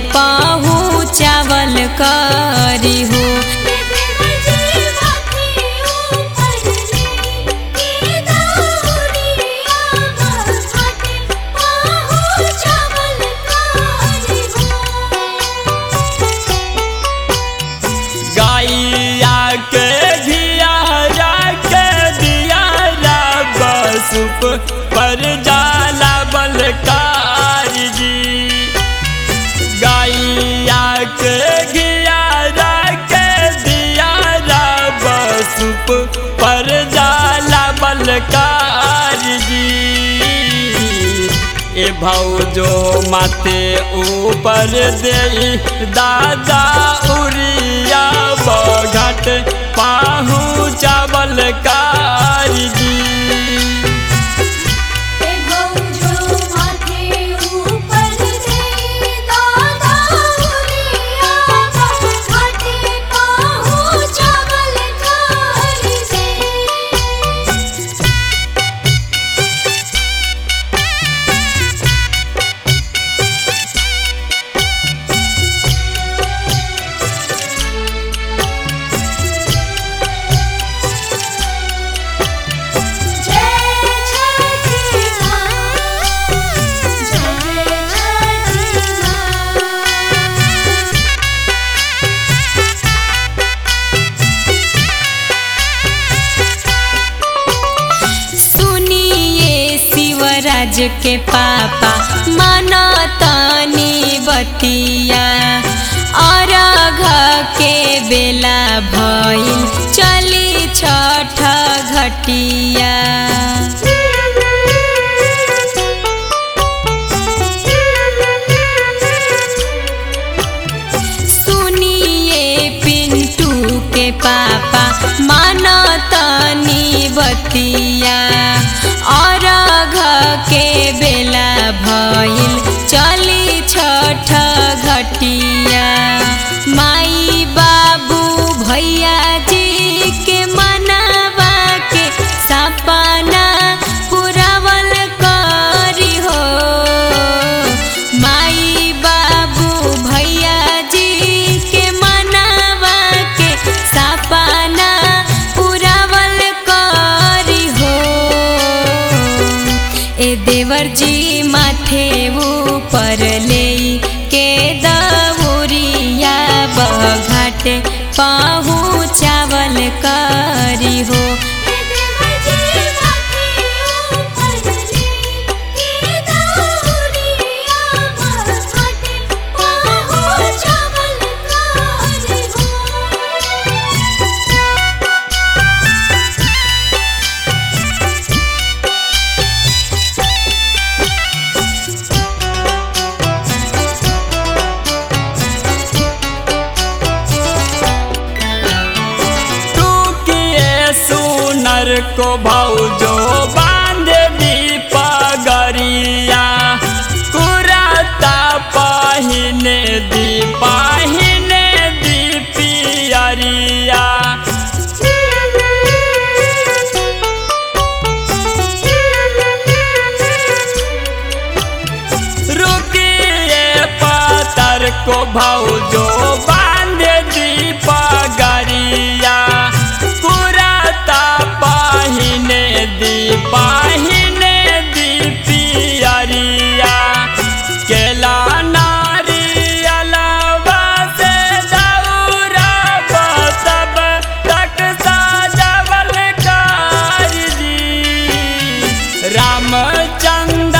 पहुँचावल करी हो। गैया के घियारा के दियारा बसुप पर जाला बलकारी जी। गैया के घियारा के दियारा बसुप पर जाला बलकारी जी। ए भौजो माथे ऊपर दे दादा उरिया बघट पहुँचावल कारी जी। राज के पापा माना तानी बतिया अरघ के बेला भइल चली छठ घटिया। सुनिए पिंटू के पापा माना तानी बतिया अरघ के बेला भइल चली छठ घटिया। माई बाबू भैया जी के मनावा के सपना पुरावल करी हो। माई बाबू भैया जी के मनावा के सपना पुरावल करी हो। ए देवर जी माथे ऊपर ले के दौरिया बघाट पहुँचावल करी हो। को भौजो बांध दी पगरिया कुराता पहिने दी पियरिया। रुकिए पतर को भौजो बांध दी पगरिया पहिने दी पियरिया। केला नारियलवा से दौरा सब तक साजवल कारी जी। रामचंद्र